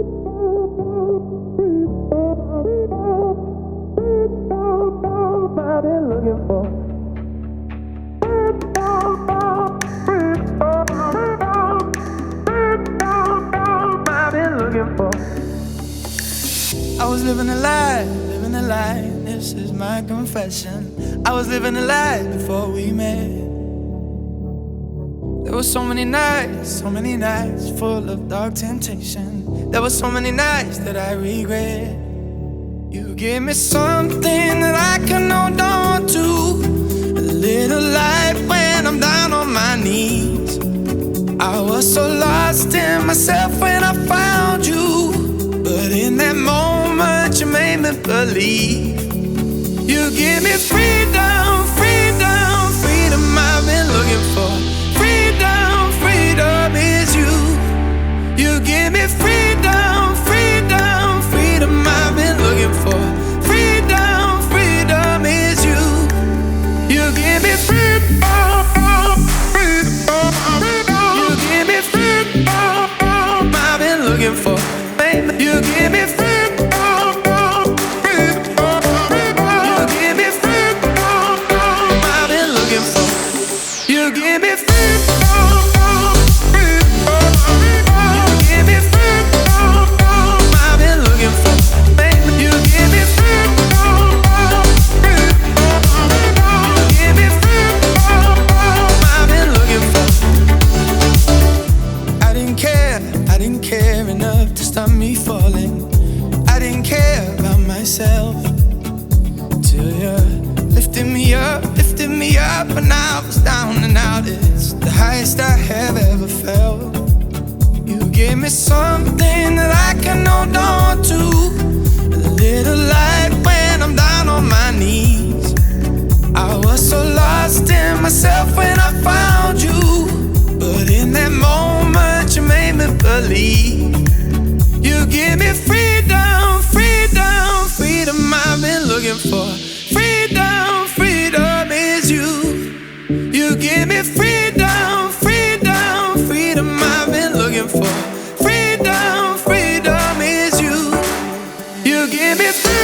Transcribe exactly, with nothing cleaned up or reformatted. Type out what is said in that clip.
I've been looking for. I've been looking for. I was living a lie, living a lie. This is my confession. I was living a lie before we met. There were so many nights, so many nights full of dark temptation. There were so many nights that I regret. You gave me something that I can hold on to, a little light when I'm down on my knees. I was so lost in myself when I found you, but in that moment you made me believe. You give me freedom, freedom, freedom I've been looking for. Freedom, freedom is you. You give me freedom, freedom, freedom I've been looking for. Freedom, freedom is you. You give me freedom, freedom, freedom. You give me freedom I've been looking for. Baby, you give me freedom. Till you lifted me up, lifted me up when I was down and out. It's the highest I have ever felt. You gave me something that I can hold on to, a little light when I'm down on my knees. I was so lost in myself when I found you, but in that moment you made me believe. You give me freedom, freedom, freedom I've been looking for. Freedom, freedom is you. You give me freedom, freedom, freedom I've been looking for. Freedom, freedom is you. You give me freedom.